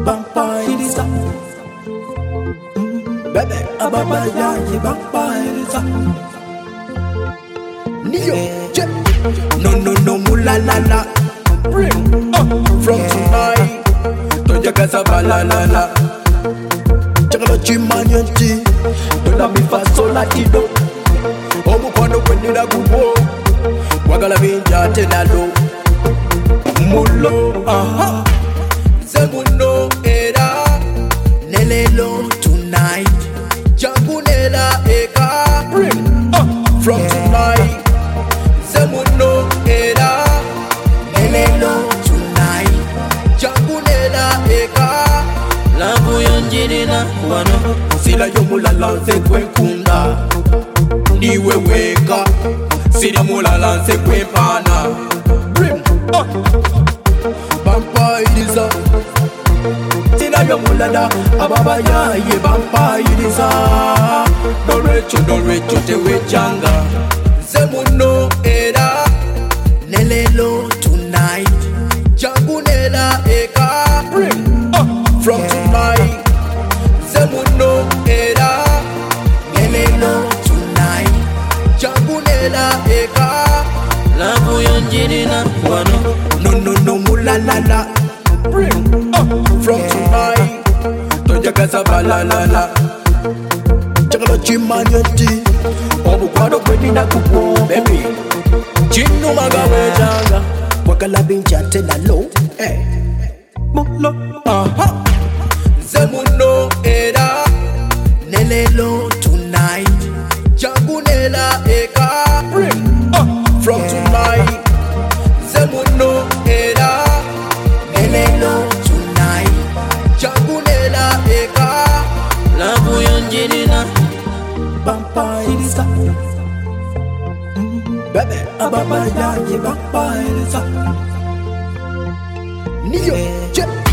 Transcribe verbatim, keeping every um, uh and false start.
Vampire, baby, ababa yayi vampire. Neo, jet. No, no, no, mula la la. From tonight, don't you guys have a la la la. Chakala chimanyanti, dola mi fa sola ido. Omu kwano kwenira gubo, wagala binja tena lo. Mulo, aha, zemuno era, nelelo tonight. Jangunela eka, from tonight. Zemuno era, nelelo tonight. Jangunela eka. Lambu yonjirina wano Sila yomulala nse kwenkunda Niwe weka Sila mulala nse kwempana Brim uh. Vampiriza Sila yomulala ababa yaye vampiriza Dorecho dorecho tewe changa Zemuno era Nelelo tonight Jangunela eka Brim uh. From tonight, Zemuno era, Nelelo tonight, Jangunela eka. Lambu yonjirina wano No no no mula la la. From tonight, Toja Kasaba la la la. Chakala chimanyanti, Obu kwado kwenina kubo baby. Chinu magawe janga, wakala bincha tena low. Eh, mulo, aha. Zemuno era, Nelelo tonight, Jangunela eka. From tonight, Zemuno era, Nelelo tonight, Jangunela eka. Lambu yonjirina Vampire, baby, ababa yayi vampire. Neo, jet.